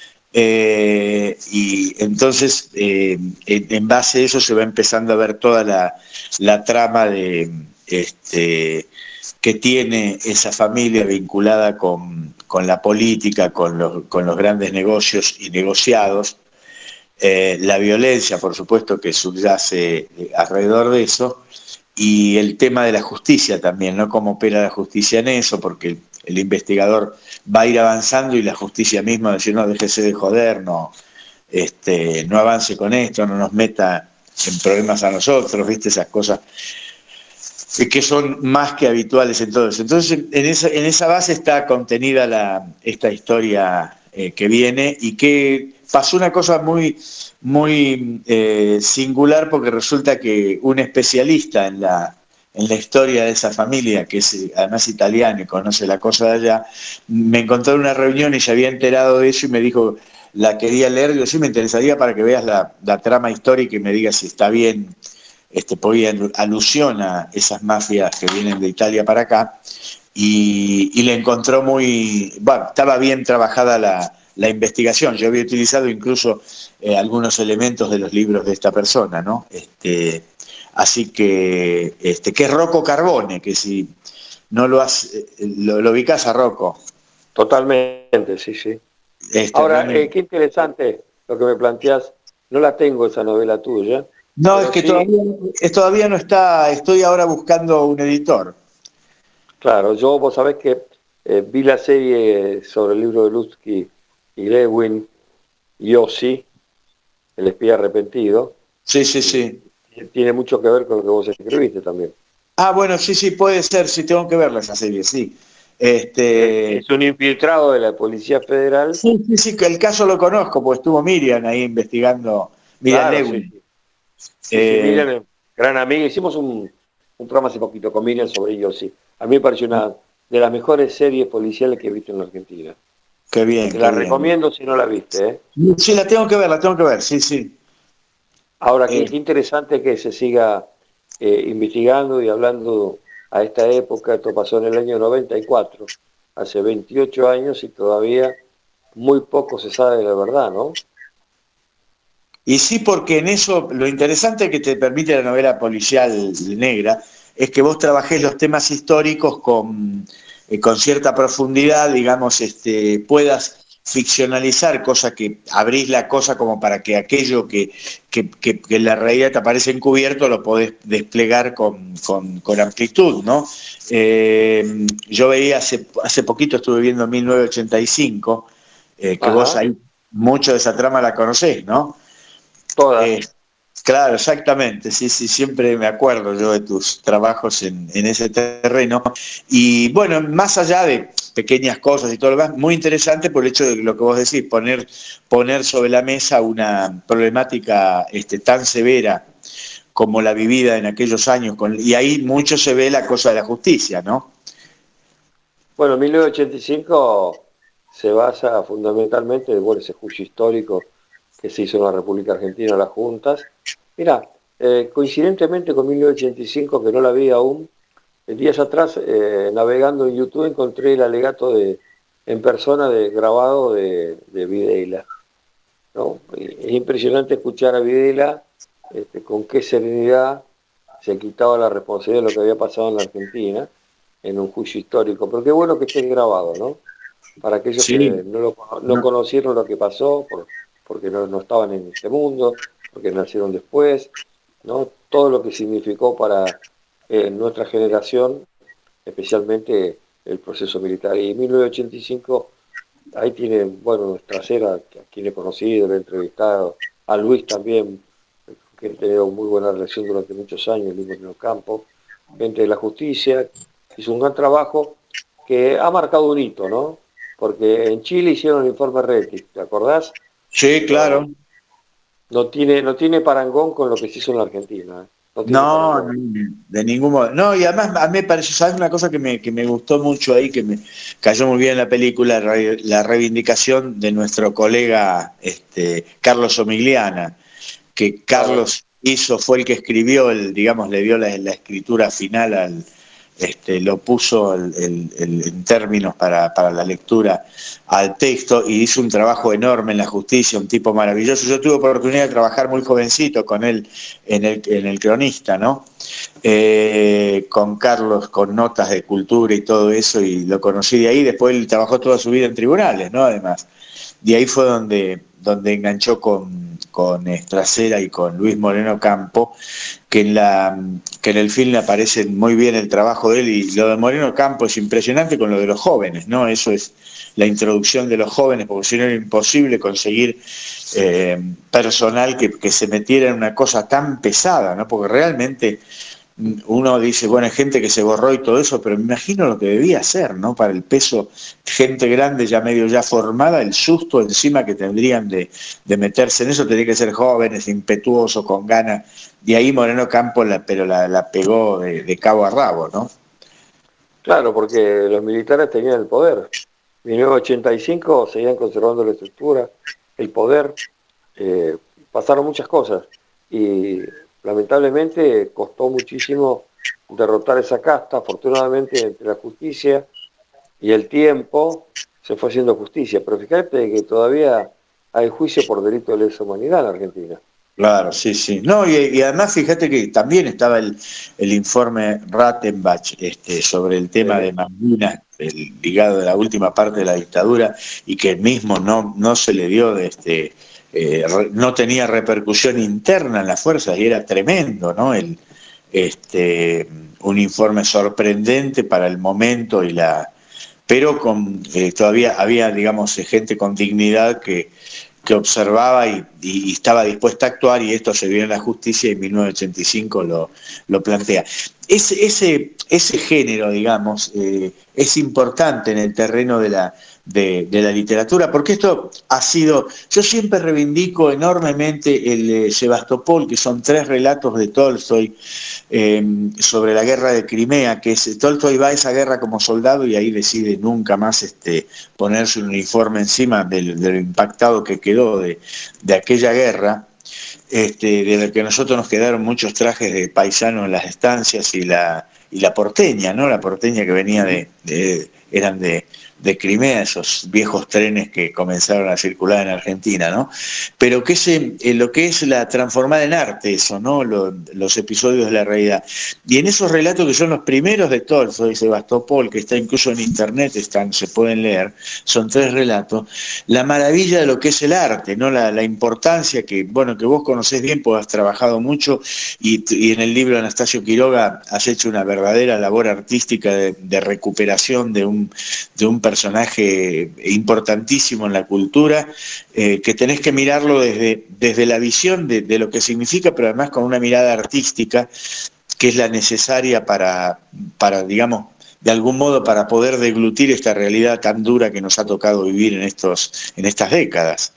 Y entonces, en base a eso se va empezando a ver toda la trama que tiene esa familia vinculada con la política, con los grandes negocios y negociados, la violencia, por supuesto, que subyace alrededor de eso, y el tema de la justicia también, ¿no? Cómo opera la justicia en eso, porque el investigador va a ir avanzando y la justicia misma va a decir, no, déjese de joder, no, no avance con esto, no nos meta en problemas a nosotros, ¿viste? Esas cosas que son más que habituales en todo eso. Entonces, en esa base está contenida esta historia que viene, y que pasó una cosa muy, muy singular, porque resulta que un especialista en la historia de esa familia, que es además italiano y conoce la cosa de allá, me encontró en una reunión y se había enterado de eso y me dijo, la quería leer. Yo sí, me interesaría para que veas la trama histórica y me digas si está bien, porque alusión a esas mafias que vienen de Italia para acá, y le encontró muy, bueno, estaba bien trabajada la investigación. Yo había utilizado incluso algunos elementos de los libros de esta persona, ¿no? Así que es Rocco Carbone, que si no lo ubicás a Rocco. Totalmente, sí, sí. Ahora, qué interesante lo que me planteás. No la tengo esa novela tuya. No, es que sí, todavía no está. Estoy ahora buscando un editor. Claro, vos sabés que vi la serie sobre el libro de Lutzky y Lewin, Yossi, el espía arrepentido. Sí, sí, sí. Tiene mucho que ver con lo que vos escribiste también. Ah, bueno, sí, puede ser, sí, tengo que verla esa serie, sí. Es un infiltrado de la Policía Federal. Sí, que el caso lo conozco, porque estuvo Miriam ahí investigando, Miriam Lewin. Sí, Miriam, gran amiga. Hicimos un programa hace poquito con Miriam sobre ellos, sí. A mí me pareció una de las mejores series policiales que he visto en la Argentina. Qué bien. Te la recomiendo si no la viste, ¿eh? Sí, la tengo que ver, sí. Ahora, qué interesante que se siga investigando y hablando a esta época. Esto pasó en el año 94, hace 28 años, y todavía muy poco se sabe de la verdad, ¿no? Y sí, porque en eso lo interesante que te permite la novela policial negra es que vos trabajés los temas históricos con cierta profundidad, digamos, puedas ficcionalizar, cosa que abrís la cosa como para que aquello que en la realidad te aparece encubierto lo podés desplegar con amplitud, ¿no? Yo veía hace poquito, estuve viendo 1985, que vos ahí mucho de esa trama la conocés, ¿no? Todas. Claro, exactamente, sí, siempre me acuerdo yo de tus trabajos en ese terreno. Y bueno, más allá de pequeñas cosas y todo lo demás, muy interesante por el hecho de lo que vos decís, poner sobre la mesa una problemática tan severa como la vivida en aquellos años, y ahí mucho se ve la cosa de la justicia, ¿no? Bueno, 1985 se basa fundamentalmente en ese juicio histórico que se hizo en la República Argentina, las juntas. Mirá, coincidentemente con 1985, que no la vi aún, días atrás, navegando en YouTube, encontré el alegato en persona grabado de Videla, ¿no? Es impresionante escuchar a Videla con qué serenidad se quitaba la responsabilidad de lo que había pasado en la Argentina en un juicio histórico. Pero qué bueno que esté grabado, ¿no? Para aquellos que no conocieron lo que pasó, porque no estaban en este mundo, porque nacieron después, ¿no? Todo lo que significó para nuestra generación, especialmente el proceso militar. Y en 1985, ahí tiene, bueno, nuestra cera, a quien he conocido, le he entrevistado, a Luis también, que he tenido muy buena relación durante muchos años, Luis en el campo, gente de la justicia, hizo un gran trabajo que ha marcado un hito, ¿no? Porque en Chile hicieron el informe Rettig, ¿te acordás? Sí, claro. No tiene parangón con lo que se hizo en la Argentina. No, de ningún modo. No, y además a mí me pareció, ¿sabes? Una cosa que me gustó mucho ahí, que me cayó muy bien en la película, la reivindicación de nuestro colega Carlos Omigliana, que Carlos fue el que escribió, digamos, le dio la escritura final lo puso en términos para la lectura al texto, y hizo un trabajo enorme en la justicia, un tipo maravilloso. Yo tuve oportunidad de trabajar muy jovencito con él en el Cronista, ¿no? Con Carlos, con notas de cultura y todo eso, y lo conocí de ahí. Después él trabajó toda su vida en tribunales, ¿no? Además, de ahí fue donde enganchó con con Estracera y con Luis Moreno Campo, que en el film aparece muy bien el trabajo de él, y lo de Moreno Campo es impresionante con lo de los jóvenes, ¿no? Eso es la introducción de los jóvenes, porque si no era imposible conseguir personal que se metiera en una cosa tan pesada, ¿no? Porque realmente uno dice, bueno, hay gente que se borró y todo eso, pero me imagino lo que debía ser, ¿no? Para el peso, gente grande ya medio ya formada, el susto encima que tendrían de meterse en eso, tendría que ser jóvenes, impetuosos, con ganas. Y ahí Moreno Campos la pegó de cabo a rabo, ¿no? Claro, porque los militares tenían el poder. En 1985 seguían conservando la estructura, el poder, pasaron muchas cosas y lamentablemente costó muchísimo derrotar esa casta. Afortunadamente, entre la justicia y el tiempo se fue haciendo justicia, pero fíjate que todavía hay juicio por delito de lesa humanidad en Argentina. Claro, sí, sí. No, y además fíjate que también estaba el informe Rattenbach sobre el tema de Malvinas, ligado a la última parte de la dictadura, y que mismo no se le dio no tenía repercusión interna en las fuerzas, y era tremendo, ¿no? Un informe sorprendente para el momento pero todavía había, digamos, gente con dignidad que observaba y estaba dispuesta a actuar, y esto se vio en la justicia y en 1985 lo plantea. Ese género, digamos, es importante en el terreno de la literatura, porque esto ha sido, yo siempre reivindico enormemente el Sebastopol, que son 3 relatos de Tolstoy sobre la guerra de Crimea, que Tolstoy va a esa guerra como soldado y ahí decide nunca más ponerse un uniforme encima de lo impactado que quedó de aquella guerra, de la que nosotros nos quedaron muchos trajes de paisano en las estancias, y la porteña, ¿no? La porteña que venía eran de Crimea, esos viejos trenes que comenzaron a circular en Argentina, ¿no? Pero que lo que es la transformada en arte, eso, ¿no? Los episodios de la realidad. Y en esos relatos que son los primeros de Tolstoy, Sebastopol, que está incluso en internet, se pueden leer, son 3 relatos, la maravilla de lo que es el arte, ¿no? La importancia que vos conocés bien, porque has trabajado mucho, y en el libro de Anastasio Quiroga has hecho una verdadera labor artística de recuperación de un personaje importantísimo en la cultura, que tenés que mirarlo desde la visión de lo que significa, pero además con una mirada artística, que es la necesaria para digamos, de algún modo, para poder deglutir esta realidad tan dura que nos ha tocado vivir en estas décadas.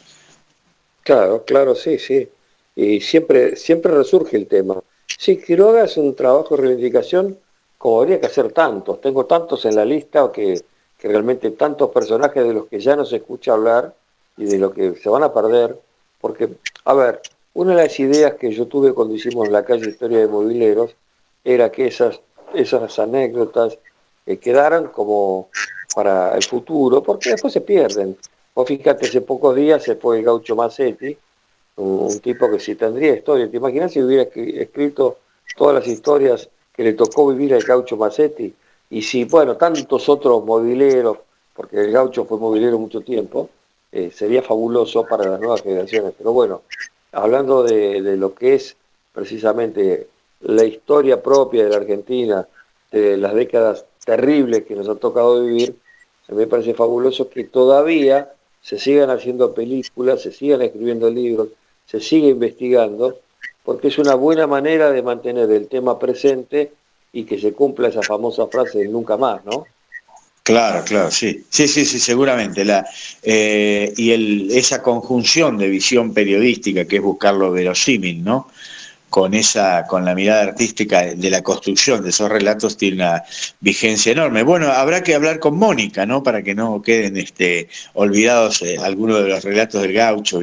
Claro, sí, sí. Y siempre resurge el tema. Sí, Quiroga es un trabajo de reivindicación como habría que hacer tantos. Tengo tantos en la lista que realmente tantos personajes de los que ya no se escucha hablar y de los que se van a perder. Porque, a ver, una de las ideas que yo tuve cuando hicimos la calle Historia de Mobileros era que esas anécdotas quedaran como para el futuro, porque después se pierden. Vos fíjate, hace pocos días se fue el Gaucho Massetti, un tipo que sí tendría historia. ¿Te imaginas si hubiera escrito todas las historias que le tocó vivir al Gaucho Massetti? Y si, bueno, tantos otros mobileros, porque el Gaucho fue mobilero mucho tiempo, sería fabuloso para las nuevas generaciones. Pero bueno, hablando de lo que es precisamente la historia propia de la Argentina, de las décadas terribles que nos ha tocado vivir, a mí me parece fabuloso que todavía se sigan haciendo películas, se sigan escribiendo libros, se sigue investigando, porque es una buena manera de mantener el tema presente y que se cumpla esa famosa frase de nunca más, ¿no? Claro, sí, seguramente. Esa conjunción de visión periodística, que es buscar lo verosímil, ¿no? Con la mirada artística de la construcción de esos relatos, tiene una vigencia enorme. Bueno, habrá que hablar con Mónica, ¿no? Para que no queden olvidados algunos de los relatos del Gaucho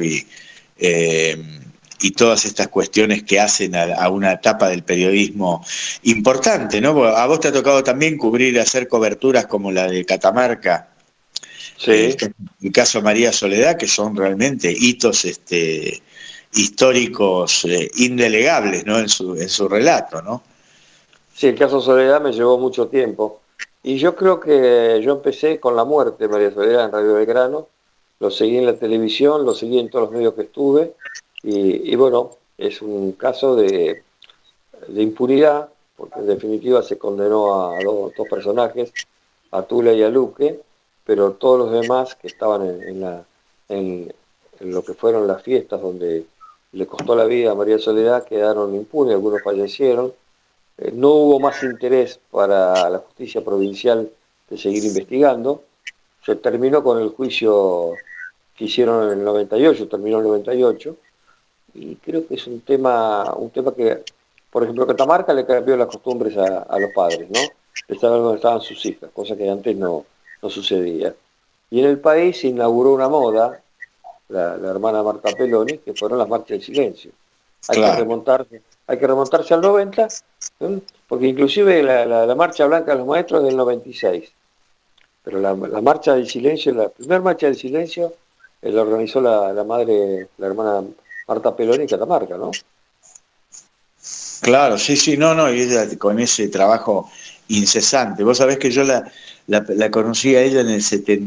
y todas estas cuestiones que hacen a una etapa del periodismo importante, ¿no? A vos te ha tocado también hacer coberturas como la de Catamarca, sí. El caso María Soledad, que son realmente hitos históricos indelegables, ¿no? en su relato, ¿no? Sí, el caso Soledad me llevó mucho tiempo. Y yo creo que yo empecé con la muerte de María Soledad en Radio Belgrano, lo seguí en la televisión, lo seguí en todos los medios que estuve, Y bueno, es un caso de impunidad, porque en definitiva se condenó a dos personajes, a Tula y a Luque, pero todos los demás que estaban en lo que fueron las fiestas donde le costó la vida a María Soledad quedaron impunes, algunos fallecieron. No hubo más interés para la justicia provincial de seguir investigando. Se terminó con el juicio que hicieron en el 98, terminó en el 98, y creo que es un tema que, por ejemplo, Catamarca le cambió las costumbres a los padres, ¿no? De saber dónde estaban sus hijas, cosa que antes no sucedía. Y en el país se inauguró una moda, la hermana Marta Peloni, que fueron las marchas del silencio. Claro. Hay que remontarse al 90, ¿eh? Porque inclusive la marcha blanca de los maestros es del 96. Pero la marcha del silencio, la primera marcha del silencio, la organizó la hermana Marta Peloni en Catamarca, ¿no? Claro, sí, no, y ella con ese trabajo incesante. Vos sabés que yo la conocí a ella en el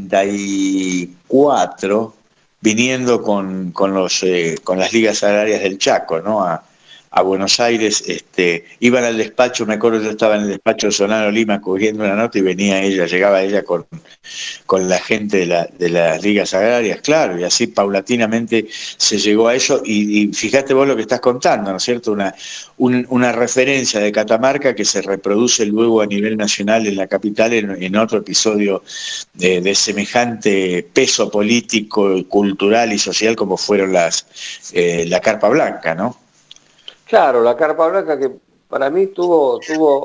74, viniendo con las ligas agrarias del Chaco, ¿no? A Buenos Aires, iban al despacho, me acuerdo, yo estaba en el despacho de Solano Lima cubriendo una nota y venía ella, llegaba ella con la gente de las ligas agrarias, claro, y así paulatinamente se llegó a eso, y fíjate vos lo que estás contando, ¿no es cierto? Una referencia de Catamarca que se reproduce luego a nivel nacional en la capital en otro episodio de semejante peso político, cultural y social como fueron la Carpa Blanca, ¿no? Claro, la Carpa Blanca que para mí tuvo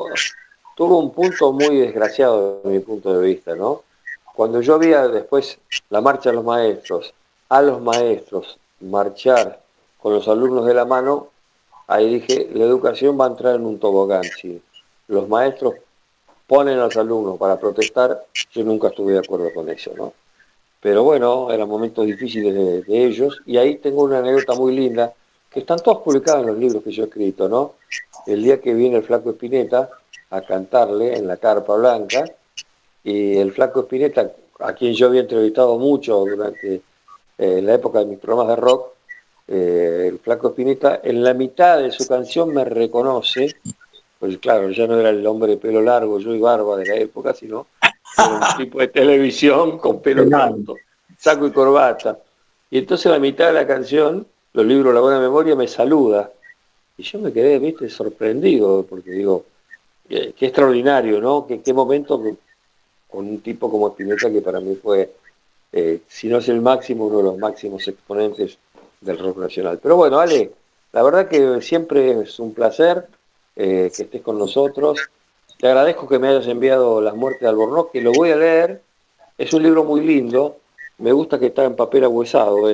un punto muy desgraciado desde mi punto de vista, ¿no? Cuando yo vi después la marcha de los maestros, a los maestros marchar con los alumnos de la mano, ahí dije, la educación va a entrar en un tobogán. Si los maestros ponen a los alumnos para protestar, yo nunca estuve de acuerdo con eso, ¿no? Pero bueno, eran momentos difíciles de ellos, y ahí tengo una anécdota muy linda, que están todos publicados en los libros que yo he escrito, ¿no? El día que viene el Flaco Spinetta a cantarle en la Carpa Blanca, y el Flaco Spinetta, a quien yo había entrevistado mucho durante la época de mis programas de rock, el Flaco Spinetta en la mitad de su canción me reconoce, pues claro, ya no era el hombre de pelo largo, yo y barba de la época, sino era un tipo de televisión con pelo corto, saco y corbata. Y entonces a la mitad de la canción, los libros La Buena Memoria, me saluda. Y yo me quedé, viste, sorprendido, porque digo, qué extraordinario, ¿no? Qué momento con un tipo como Spinetta, que para mí fue, si no es el máximo, uno de los máximos exponentes del rock nacional. Pero bueno, Ale, la verdad que siempre es un placer que estés con nosotros. Te agradezco que me hayas enviado Las Muertes de Albornoz, que lo voy a leer. Es un libro muy lindo. Me gusta que está en papel ahuesado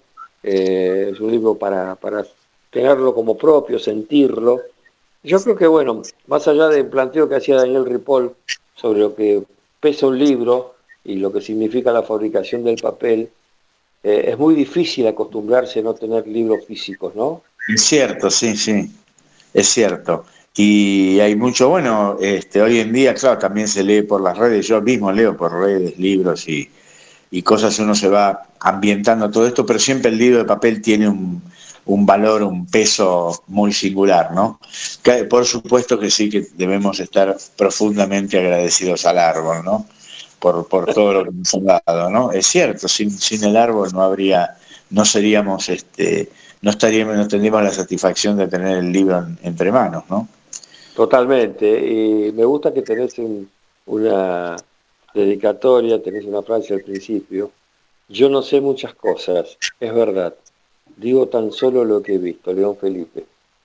es un libro para tenerlo como propio, sentirlo. Yo creo que, bueno, más allá del planteo que hacía Daniel Ripoll sobre lo que pesa un libro y lo que significa la fabricación del papel, es muy difícil acostumbrarse a no tener libros físicos, ¿no? Es cierto, sí, es cierto. Y hay mucho, bueno, hoy en día, claro, también se lee por las redes, yo mismo leo por redes, libros y cosas, uno se va ambientando a todo esto, pero siempre el libro de papel tiene un valor, un peso muy singular, ¿no? Que, por supuesto que sí, que debemos estar profundamente agradecidos al árbol, ¿no? Por todo lo que nos han dado, ¿no? Es cierto, sin el árbol no seríamos, no tendríamos la satisfacción de tener el libro entre manos, ¿no? Totalmente, y me gusta que tenés una dedicatoria, tenés una frase al principio. Yo no sé muchas cosas, es verdad. Digo tan solo lo que he visto, León Felipe.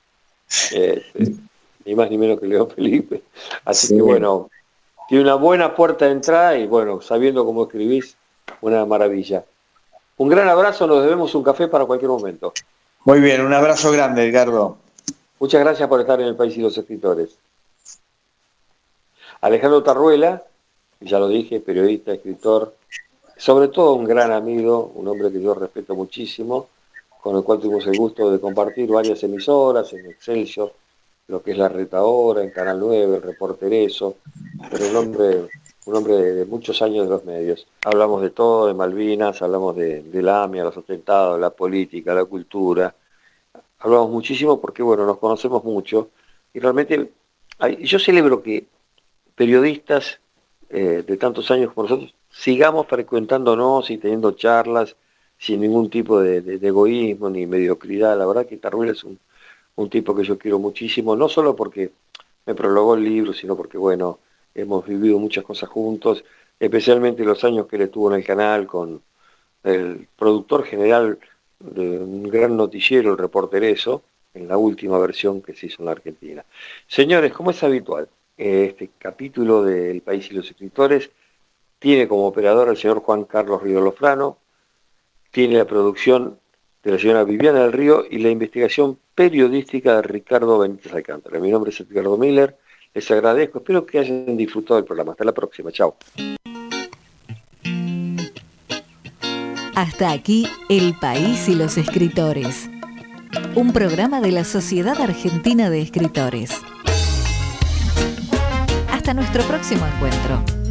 Ni más ni menos que León Felipe. Así Sí. que bueno, tiene una buena puerta de entrada y bueno, sabiendo cómo escribís, una maravilla. Un gran abrazo, nos debemos un café para cualquier momento. Muy bien, un abrazo grande, Edgardo. Muchas gracias por estar en El País y los Escritores. Alejandro Tarruela, ya lo dije, periodista, escritor, sobre todo un gran amigo, un hombre que yo respeto muchísimo, con el cual tuvimos el gusto de compartir varias emisoras, en Excelsior, lo que es La Retahora, en Canal 9, El Reportereso, pero un hombre de muchos años de los medios. Hablamos de todo, de Malvinas, hablamos de la AMIA, los atentados, la política, la cultura, hablamos muchísimo porque, bueno, nos conocemos mucho y realmente yo celebro que periodistas de tantos años como nosotros sigamos frecuentándonos y teniendo charlas sin ningún tipo de egoísmo ni mediocridad. La verdad que Tarruel es un tipo que yo quiero muchísimo, no solo porque me prologó el libro, sino porque, bueno, hemos vivido muchas cosas juntos, especialmente los años que él estuvo en el canal con el productor general de un gran noticiero, el Reportereso, en la última versión que se hizo en la Argentina. Señores, como es habitual, este capítulo de El País y los Escritores tiene como operador al señor Juan Carlos Río Lofrano, tiene la producción de la señora Viviana del Río y la investigación periodística de Ricardo Benítez Alcántara. Mi nombre es Edgardo Miller, les agradezco, espero que hayan disfrutado del programa. Hasta la próxima, chao. Hasta aquí El País y los Escritores, un programa de la Sociedad Argentina de Escritores. Hasta nuestro próximo encuentro.